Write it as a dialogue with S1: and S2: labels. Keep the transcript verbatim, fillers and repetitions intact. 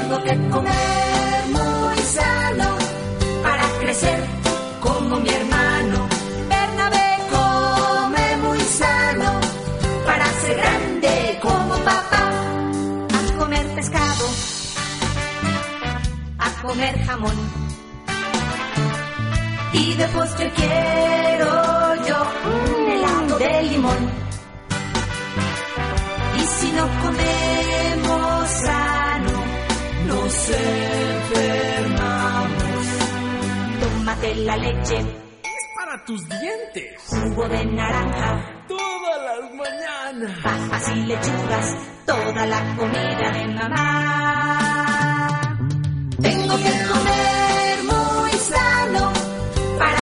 S1: Tengo que comer muy sano para crecer como mi hermano. Bernabé come muy sano para ser grande como papá. A comer pescado, a comer jamón. Y de postre quiero yo un helado de limón. Y si no comemos sano, nos enfermamos. Tómate la leche,
S2: es para tus dientes.
S1: Jugo de naranja,
S2: todas las mañanas.
S1: Papas y lechugas, toda la comida de mamá. Tengo que comer